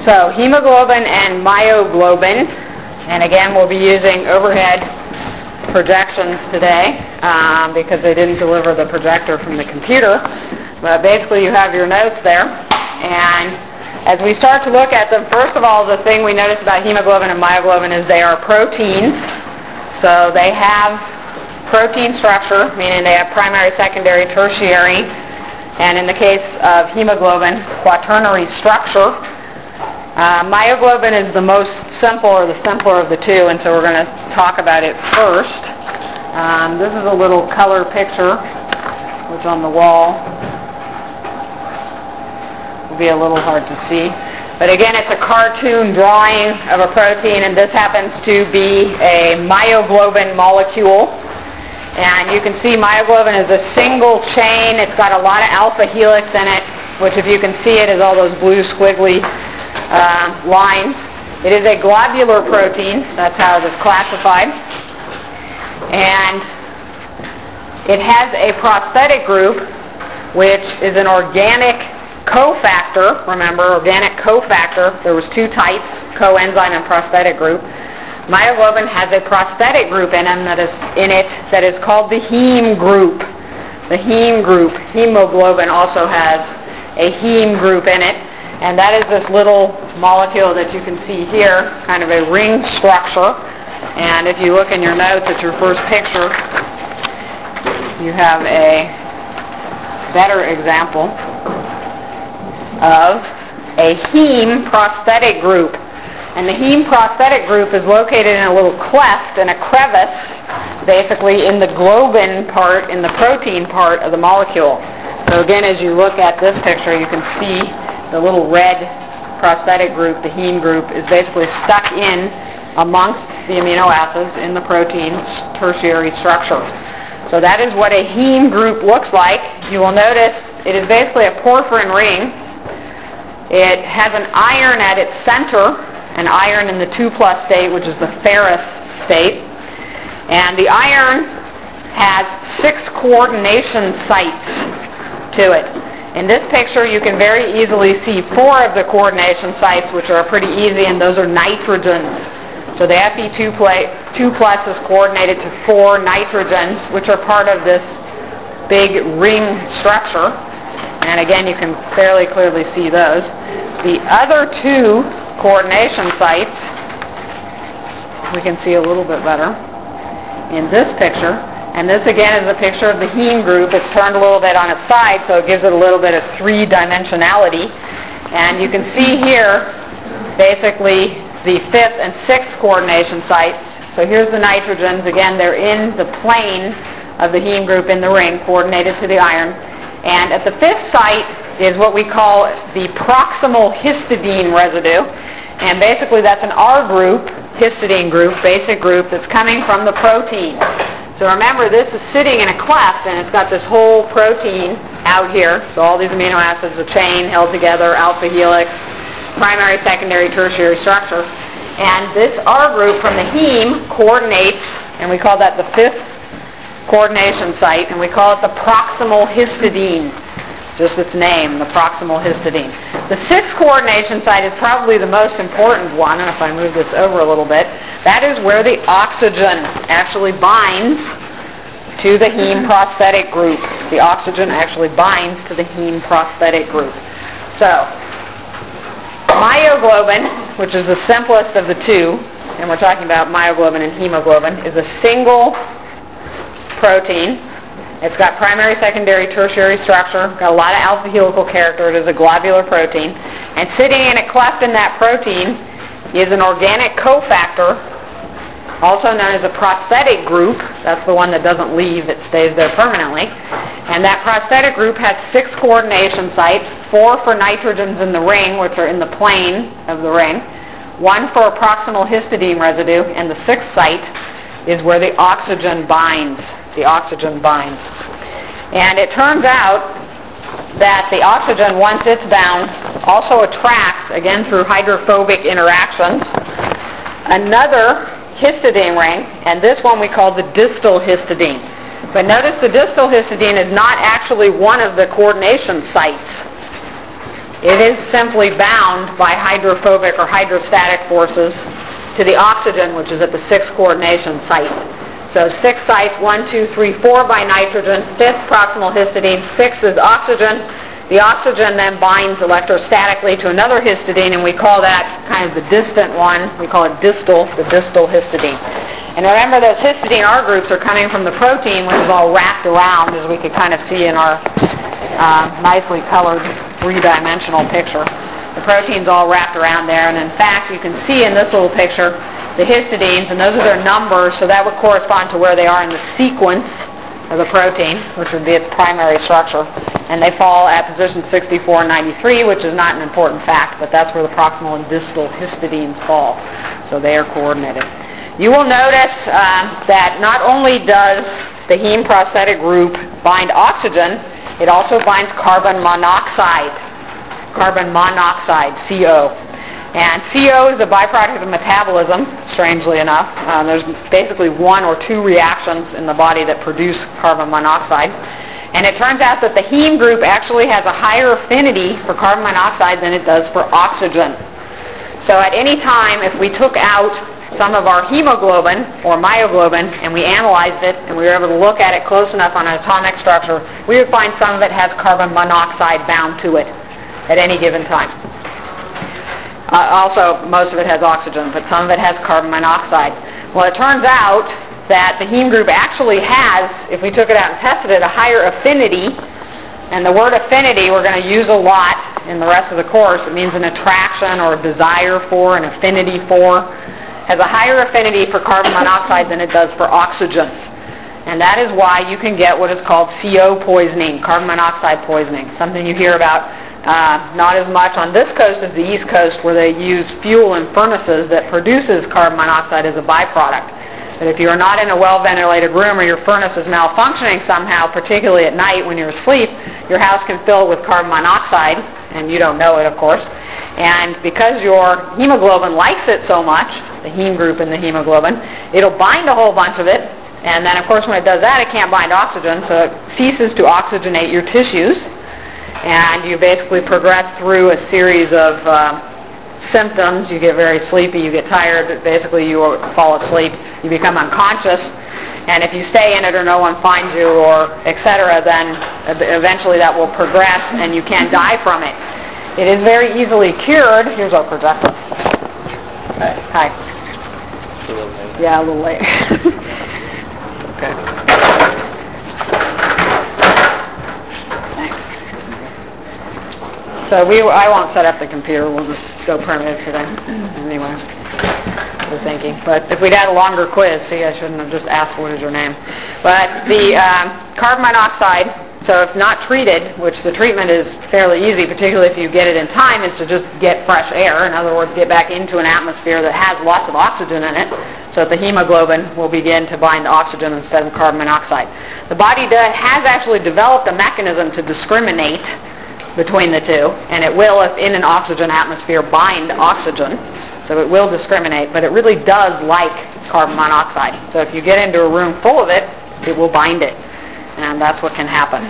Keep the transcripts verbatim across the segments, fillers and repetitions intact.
So hemoglobin and myoglobin, and again we'll be using overhead projections today um, because they didn't deliver the projector from the computer. But basically you have your notes there. And as we start to look at them, first of all, the thing we notice about hemoglobin and myoglobin is they are proteins. So they have protein structure, meaning they have primary, secondary, tertiary, and in the case of hemoglobin, quaternary structure. Uh, myoglobin is the most simple, or the simpler of the two, and so we're going to talk about it first. Um, this is a little color picture, which on the wall will be a little hard to see. But again, it's a cartoon drawing of a protein, and this happens to be a myoglobin molecule. And you can see myoglobin is a single chain. It's got a lot of alpha helix in it, which if you can see it is all those blue squiggly uh, lines. It is a globular protein. That's how it is classified. And it has a prosthetic group, which is an organic cofactor. Remember, organic cofactor. There was two types, coenzyme and prosthetic group. Myoglobin has a prosthetic group in, them that is, in it that is called the heme group. The heme group. Hemoglobin also has a heme group in it, and that is this little molecule that you can see here, kind of a ring structure. And if you look in your notes at your first picture, you have a better example of a heme prosthetic group. And the heme prosthetic group is located in a little cleft, in a crevice, basically in the globin part, in the protein part of the molecule. So again, as you look at this picture, you can see the little red prosthetic group, the heme group, is basically stuck in amongst the amino acids in the protein's tertiary structure. So that is what a heme group looks like. You will notice it is basically a porphyrin ring. It has an iron at its center, an iron in the two plus state, which is the ferrous state. And the iron has six coordination sites to it. In this picture, you can very easily see four of the coordination sites, which are pretty easy, and those are nitrogens. So the F E two plus is coordinated to four nitrogens, which are part of this big ring structure. And again, you can fairly clearly see those. The other two coordination sites, we can see a little bit better in this picture. And this again is a picture of the heme group. It's turned a little bit on its side, so it gives it a little bit of three-dimensionality. And you can see here basically the fifth and sixth coordination sites. So here's the nitrogens. Again, they're in the plane of the heme group in the ring, coordinated to the iron. And at the fifth site is what we call the proximal histidine residue. And basically that's an R group, histidine group, basic group, that's coming from the protein. So remember, this is sitting in a cleft, and it's got this whole protein out here. So all these amino acids, a chain held together, alpha helix, primary, secondary, tertiary structure. And this R group from the heme coordinates, and we call that the fifth coordination site, and we call it the proximal histidine. Just its name, the proximal histidine. The sixth coordination site is probably the most important one, and if I move this over a little bit, that is where the oxygen actually binds to the heme prosthetic group. The oxygen actually binds to the heme prosthetic group. So, myoglobin, which is the simplest of the two, and we're talking about myoglobin and hemoglobin, is a single protein. It's got primary, secondary, tertiary structure, got a lot of alpha helical character. It is a globular protein. And sitting in a cleft in that protein is an organic cofactor, also known as a prosthetic group. That's the one that doesn't leave. It stays there permanently. And that prosthetic group has six coordination sites, four for nitrogens in the ring, which are in the plane of the ring, one for a proximal histidine residue, and the sixth site is where the oxygen binds. The oxygen binds. And it turns out that the oxygen, once it's bound, also attracts, again through hydrophobic interactions, another histidine ring, and this one we call the distal histidine. But notice the distal histidine is not actually one of the coordination sites. It is simply bound by hydrophobic or hydrostatic forces to the oxygen, which is at the sixth coordination site. So six sites, one, two, three, four by nitrogen, fifth proximal histidine, sixth is oxygen. The oxygen then binds electrostatically to another histidine, and we call that kind of the distant one. We call it distal, the distal histidine. And remember, those histidine R groups are coming from the protein, which is all wrapped around, as we could kind of see in our uh, nicely colored three-dimensional picture. The protein's all wrapped around there, and in fact, you can see in this little picture the histidines, and those are their numbers, so that would correspond to where they are in the sequence of the protein, which would be its primary structure. And they fall at position sixty-four and ninety-three, which is not an important fact, but that's where the proximal and distal histidines fall. So they are coordinated. You will notice um, that not only does the heme prosthetic group bind oxygen, it also binds carbon monoxide. Carbon monoxide, C O. And C O is a byproduct of metabolism, strangely enough. Um, there's basically one or two reactions in the body that produce carbon monoxide. And it turns out that the heme group actually has a higher affinity for carbon monoxide than it does for oxygen. So at any time, if we took out some of our hemoglobin or myoglobin and we analyzed it and we were able to look at it close enough on an atomic structure, we would find some of it has carbon monoxide bound to it at any given time. Uh, also, most of it has oxygen, but some of it has carbon monoxide. Well, it turns out that the heme group actually has, if we took it out and tested it, a higher affinity. And the word affinity we're going to use a lot in the rest of the course. It means an attraction or a desire for, an affinity for. Has a higher affinity for carbon monoxide than it does for oxygen. And that is why you can get what is called C O poisoning, carbon monoxide poisoning, something you hear about uh, not as much on this coast as the East Coast, where they use fuel in furnaces that produces carbon monoxide as a byproduct. But if you're not in a well-ventilated room or your furnace is malfunctioning somehow, particularly at night when you're asleep, your house can fill with carbon monoxide, and you don't know it, of course. And because your hemoglobin likes it so much, the heme group in the hemoglobin, it'll bind a whole bunch of it, and then, of course, when it does that, it can't bind oxygen, so it ceases to oxygenate your tissues, and you basically progress through a series of uh, symptoms. You get very sleepy, you get tired, basically you fall asleep, you become unconscious, and if you stay in it or no one finds you or et cetera, then eventually that will progress and you can die from it. It is very easily cured. Here's our projector. Hi. Yeah, a little late. Okay. So we, I won't set up the computer. We'll just go primitive today. Anyway, we're thinking. But if we'd had a longer quiz, see, I shouldn't have just asked what is your name. But the um, carbon monoxide, so if not treated, which the treatment is fairly easy, particularly if you get it in time, is to just get fresh air. In other words, get back into an atmosphere that has lots of oxygen in it, so that the hemoglobin will begin to bind oxygen instead of carbon monoxide. The body does, has actually developed a mechanism to discriminate between the two, and it will, if in an oxygen atmosphere, bind oxygen. So it will discriminate, but it really does like carbon monoxide. So if you get into a room full of it, it will bind it. And that's what can happen.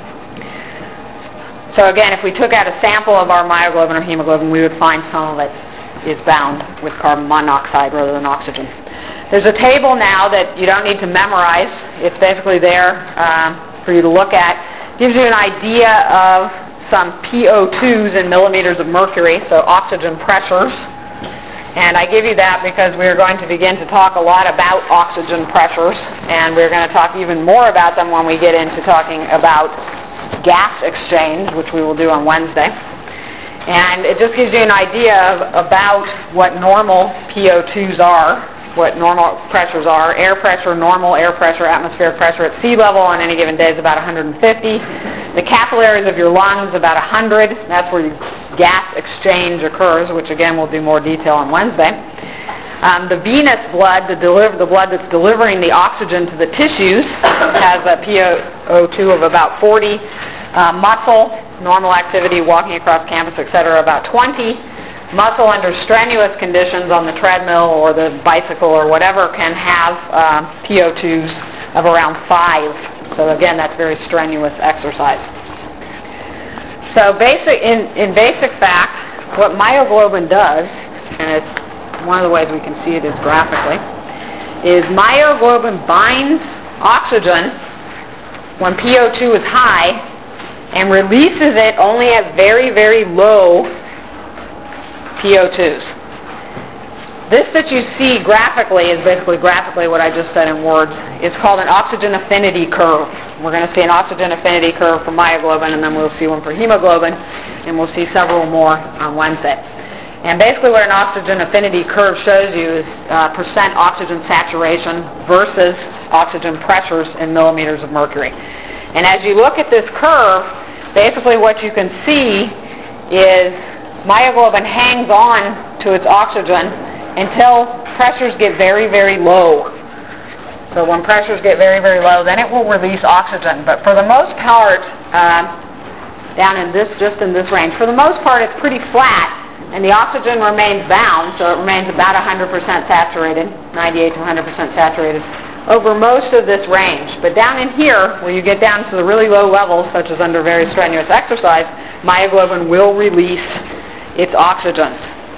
So again, if we took out a sample of our myoglobin or hemoglobin, we would find some of it is bound with carbon monoxide rather than oxygen. There's a table now that you don't need to memorize. It's basically there um, for you to look at. It gives you an idea of some P O twos in millimeters of mercury, so oxygen pressures. And I give you that because we're going to begin to talk a lot about oxygen pressures, and we're going to talk even more about them when we get into talking about gas exchange, which we will do on Wednesday. And it just gives you an idea of about what normal P O twos are, what normal pressures are. Air pressure, normal air pressure, atmospheric pressure at sea level on any given day is about one hundred fifty. The capillaries of your lungs about one hundred. That's where you gas exchange occurs, which again we'll do more detail on Wednesday. Um, the venous blood, the, deliver, the blood that's delivering the oxygen to the tissues, has a P O two of about forty. Uh, muscle, normal activity, walking across campus, et cetera, about twenty. Muscle under strenuous conditions on the treadmill or the bicycle or whatever can have uh, P O twos of around five. So again, that's very strenuous exercise. So basic, in, in basic fact, what myoglobin does, and it's one of the ways we can see it is graphically, is myoglobin binds oxygen when P O two is high and releases it only at very, very low P O twos. This that you see graphically is basically graphically what I just said in words. It's called an oxygen affinity curve. We're going to see an oxygen affinity curve for myoglobin, and then we'll see one for hemoglobin, and we'll see several more on Wednesday. And basically what an oxygen affinity curve shows you is uh, percent oxygen saturation versus oxygen pressures in millimeters of mercury. And as you look at this curve, basically what you can see is myoglobin hangs on to its oxygen until pressures get very, very low. So when pressures get very, very low, then it will release oxygen. But for the most part, uh, down in this, just in this range, for the most part it's pretty flat, and the oxygen remains bound, so it remains about one hundred percent saturated, ninety-eight to one hundred percent saturated, over most of this range. But down in here, where you get down to the really low levels, such as under very strenuous exercise, myoglobin will release its oxygen.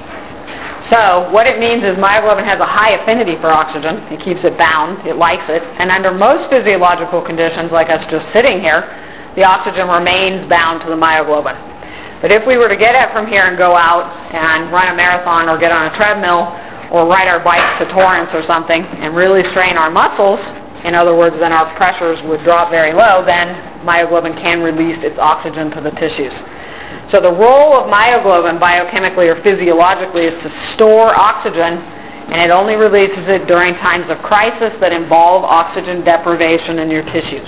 So what it means is myoglobin has a high affinity for oxygen. It keeps it bound. It likes it. And under most physiological conditions, like us just sitting here, the oxygen remains bound to the myoglobin. But if we were to get it from here and go out and run a marathon or get on a treadmill or ride our bikes to Torrance or something and really strain our muscles, in other words, then our pressures would drop very low, then myoglobin can release its oxygen to the tissues. So the role of myoglobin biochemically or physiologically is to store oxygen, and it only releases it during times of crisis that involve oxygen deprivation in your tissues.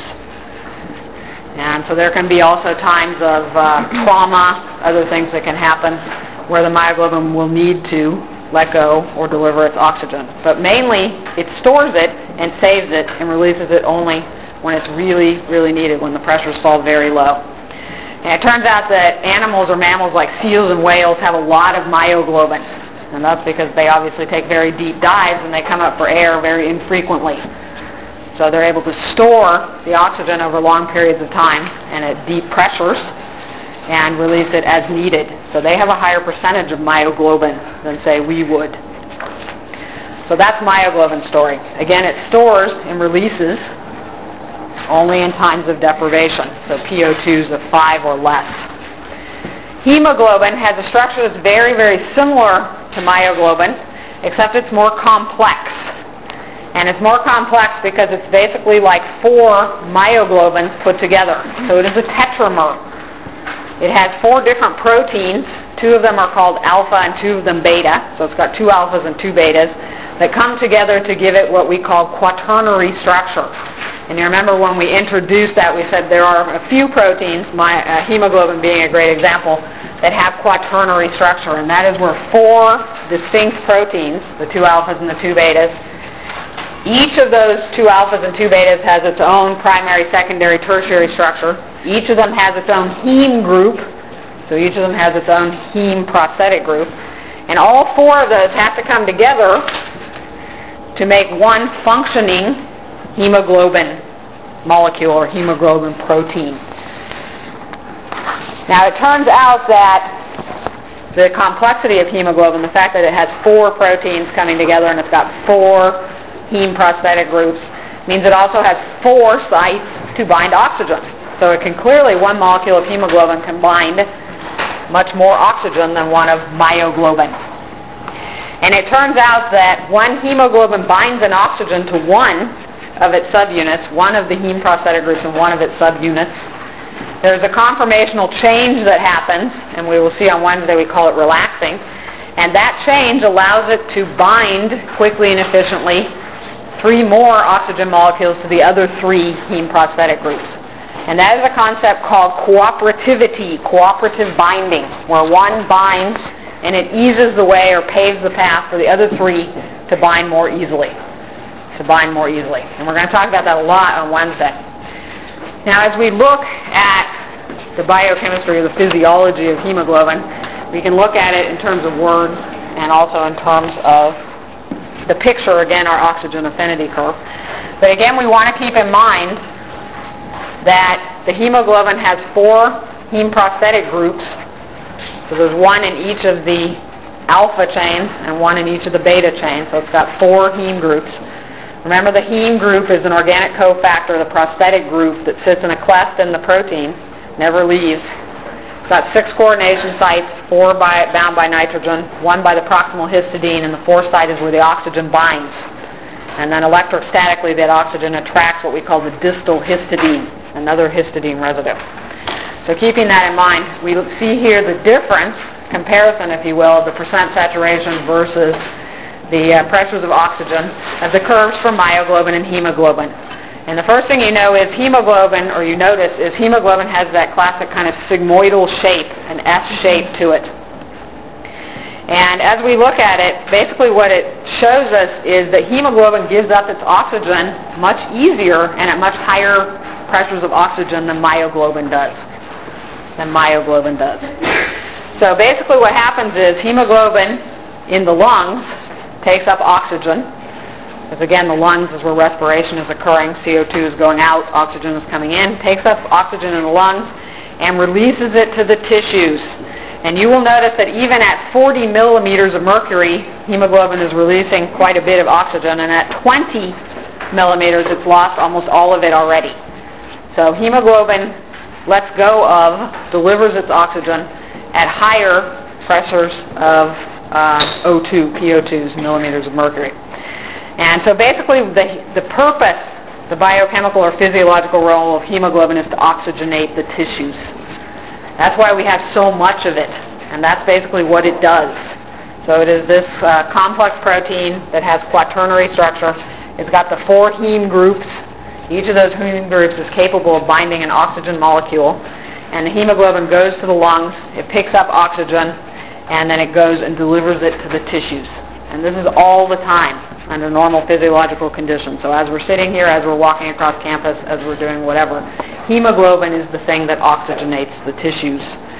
And so there can be also times of uh, trauma, other things that can happen where the myoglobin will need to let go or deliver its oxygen. But mainly it stores it and saves it and releases it only when it's really, really needed, when the pressures fall very low. And it turns out that animals or mammals like seals and whales have a lot of myoglobin. And that's because they obviously take very deep dives and they come up for air very infrequently. So they're able to store the oxygen over long periods of time and at deep pressures and release it as needed. So they have a higher percentage of myoglobin than, say, we would. So that's myoglobin's story. Again, it stores and releases only in times of deprivation, so P O twos of five or less. Hemoglobin has a structure that's very, very similar to myoglobin, except it's more complex. And it's more complex because it's basically like four myoglobins put together. So it is a tetramer. It has four different proteins. Two of them are called alpha and two of them beta. So it's got two alphas and two betas that come together to give it what we call quaternary structure. And you remember when we introduced that, we said there are a few proteins, my, uh, hemoglobin being a great example, that have quaternary structure. And that is where four distinct proteins, the two alphas and the two betas, each of those two alphas and two betas has its own primary, secondary, tertiary structure. Each of them has its own heme group. So each of them has its own heme prosthetic group. And all four of those have to come together to make one functioning hemoglobin molecule or hemoglobin protein. Now it turns out that the complexity of hemoglobin, the fact that it has four proteins coming together and it's got four heme prosthetic groups, means it also has four sites to bind oxygen. So it can clearly, one molecule of hemoglobin can bind much more oxygen than one of myoglobin. And it turns out that when hemoglobin binds an oxygen to one of its subunits, one of the heme prosthetic groups and one of its subunits, there's a conformational change that happens, and we will see on Wednesday we call it relaxing, and that change allows it to bind quickly and efficiently three more oxygen molecules to the other three heme prosthetic groups. And that is a concept called cooperativity, cooperative binding, where one binds and it eases the way or paves the path for the other three to bind more easily. To bind more easily. And we're going to talk about that a lot on Wednesday. Now as we look at the biochemistry or the physiology of hemoglobin, we can look at it in terms of words and also in terms of the picture, again, our oxygen affinity curve. But again, we want to keep in mind that the hemoglobin has four heme prosthetic groups. So there's one in each of the alpha chains and one in each of the beta chains. So it's got four heme groups. Remember, the heme group is an organic cofactor, the prosthetic group that sits in a cleft in the protein, never leaves. It's got six coordination sites, four by, bound by nitrogen, one by the proximal histidine, and the fourth site is where the oxygen binds. And then electrostatically, that oxygen attracts what we call the distal histidine, another histidine residue. So keeping that in mind, we see here the difference, comparison, if you will, of the percent saturation versus the uh, pressures of oxygen of the curves for myoglobin and hemoglobin. And the first thing you know is hemoglobin, or you notice, is hemoglobin has that classic kind of sigmoidal shape, an S shape to it. And as we look at it, basically what it shows us is that hemoglobin gives up its oxygen much easier and at much higher pressures of oxygen than myoglobin does. Than myoglobin does. So basically what happens is hemoglobin in the lungs takes up oxygen, because again the lungs is where respiration is occurring, C O two is going out, oxygen is coming in, takes up oxygen in the lungs and releases it to the tissues. And you will notice that even at forty millimeters of mercury, hemoglobin is releasing quite a bit of oxygen, and at twenty millimeters it's lost almost all of it already. So hemoglobin lets go of, delivers its oxygen at higher pressures of uh, O two, P O twos, millimeters of mercury. And so basically the, the purpose, the biochemical or physiological role of hemoglobin is to oxygenate the tissues. That's why we have so much of it, and that's basically what it does. So it is this uh, complex protein that has quaternary structure. It's got the four heme groups. Each of those heme groups is capable of binding an oxygen molecule, and the hemoglobin goes to the lungs, it picks up oxygen, and then it goes and delivers it to the tissues. And this is all the time under normal physiological conditions. So as we're sitting here, as we're walking across campus, as we're doing whatever, hemoglobin is the thing that oxygenates the tissues.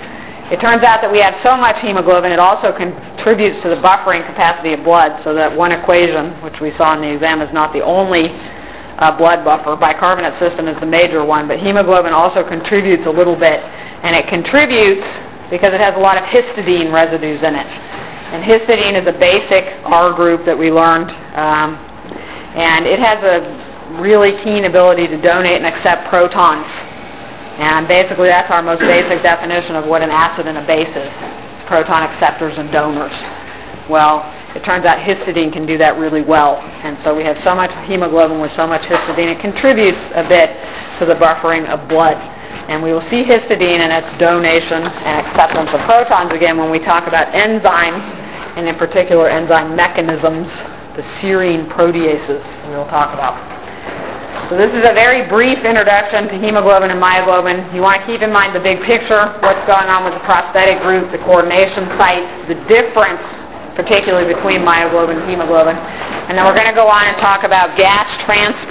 It turns out that we have so much hemoglobin, it also contributes to the buffering capacity of blood, so that one equation, which we saw in the exam, is not the only uh, blood buffer. Bicarbonate system is the major one, but hemoglobin also contributes a little bit, and it contributes because it has a lot of histidine residues in it. And histidine is a basic R group that we learned, um, and it has a really keen ability to donate and accept protons. And basically that's our most basic definition of what an acid and a base is, proton acceptors and donors. Well, it turns out histidine can do that really well. And so we have so much hemoglobin with so much histidine, it contributes a bit to the buffering of blood. And we will see histidine and its donation and acceptance of protons again when we talk about enzymes, and in particular enzyme mechanisms, the serine proteases we'll talk about. So this is a very brief introduction to hemoglobin and myoglobin. You want to keep in mind the big picture, what's going on with the prosthetic group, the coordination sites, the difference particularly between myoglobin and hemoglobin. And then we're going to go on and talk about gas transport.